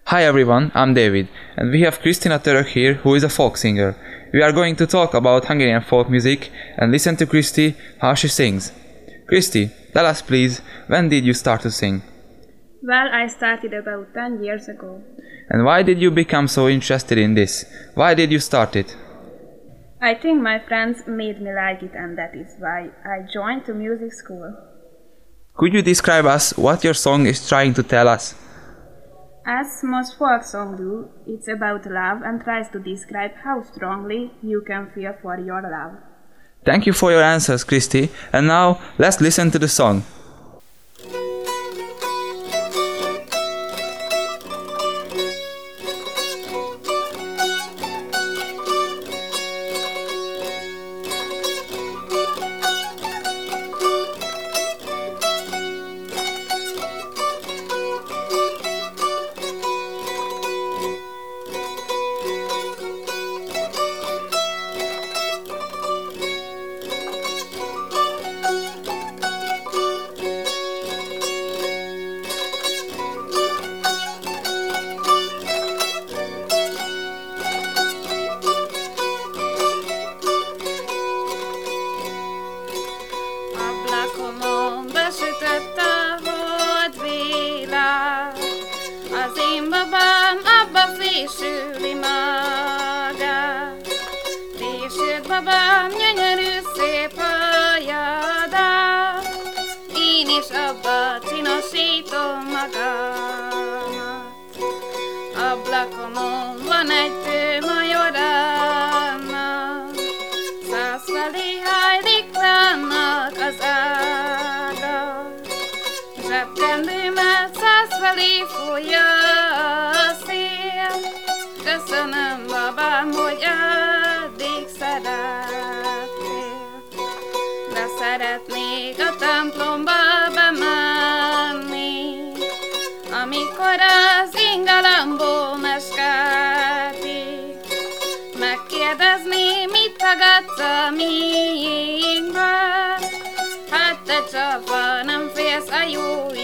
Hi everyone, I'm David, and we have Kristina Török here, who is a folk singer. We are going to talk about Hungarian folk music and listen to Kristi how she sings. Kristi, tell us please, when did you start to sing? Well, I started about 10 years ago. And why did you become so interested in this? Why did you start it? I think my friends made me like it, and that is why I joined to music school. Could you describe us what your song is trying to tell us? As most folk songs do, it's about love and tries to describe how strongly you can feel for your love. Thank you for your answers, Kristi, and now let's listen to the song. Az én babám abba fésüli magát. Fésült babám gyönyörű szép hajadát. Én is abba csinosítom magamat. Ablakomon van egy tőmajorának, százfelé hajlik ránnak az ága. Zsebkendőmet százfelé fújja a szél. Köszönöm, babám, hogy addig szerettél. De szeretnék a templomba bemenni, amikor az ingalomból meskádik. Megkérdezni, mit tagadsz a miénkből. Hát te csafa, nem félsz a jó